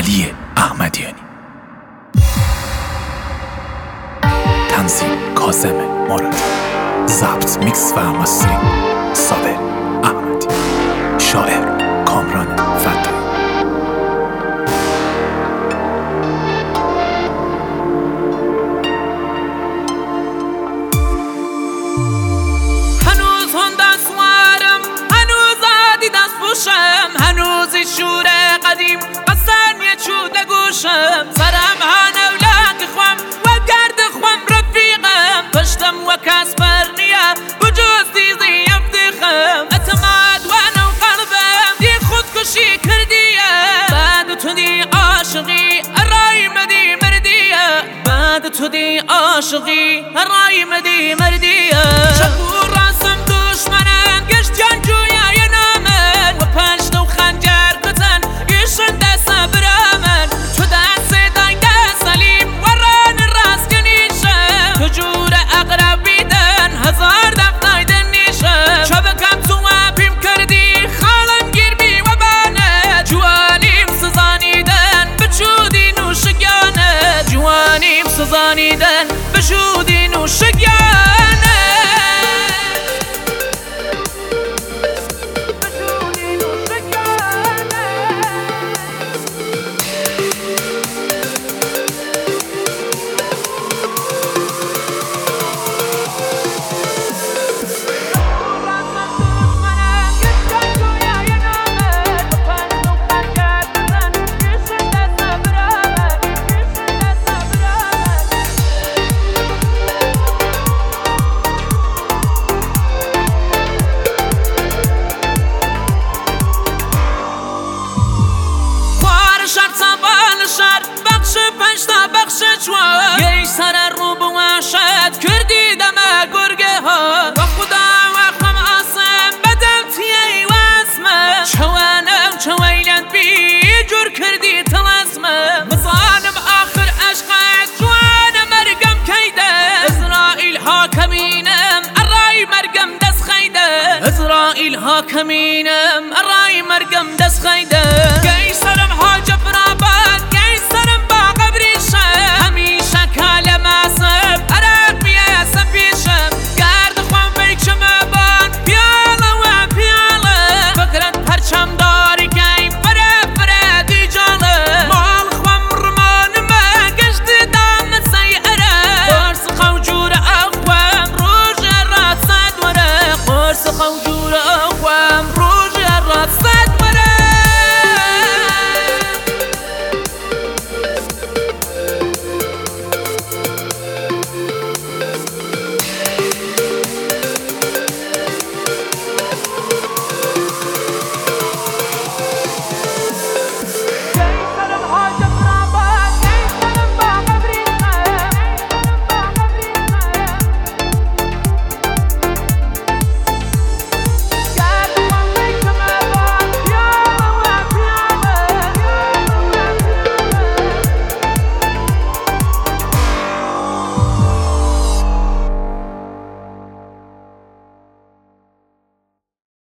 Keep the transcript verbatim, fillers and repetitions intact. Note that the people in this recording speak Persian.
علی احمدیانی. تنظیم کاظم مرادی. ضبط میکس و مسترینگ صابر احمدی. شاعر کامران فدایی. هنوز هندن سوارم، هنوز عادی دست پوشم، هنوزی شور قدیم قصن یه چود گوشم. سرم هنولاد خوام و گرد خوام رفیقم، پشتم و کس برنیه بجوز دیزی افتخم. اعتماد و نو قلبم دی خودکشی کردیه، بعد تو دی عاشقی رای مدی مردیه، بعد تو دی عاشقی رای مدی مردیه. شبور راسم دشمنم گشت جنجویا یه نامن و پنج نو خنجر کتن گشن دست برامن. تو دست دای دست سلیم و ران راست کنیشم، تو جور اقرب بیدن هزار دفتای دن نیشم. شبکم تو اپیم کردی خالم گیر بی و بانه، جوانیم سزانیدن بچودی نوشگانه، جوانیم سزانیدن بچودی نوشگانه. بخش پنجتا بخش چوار یه سر رو بواشد کردی دمه گرگه ها. و خدا وقتم آسم بدم تیه و اسمه، چوانم چویلت بی جور کردی تلاسمه. مصانم آخر عشقت جوان مرگم کیده، اسرائیل حاکمینم الرای مرگم دست خیده، اسرائیل حاکمینم الرای مرگم دست خیده.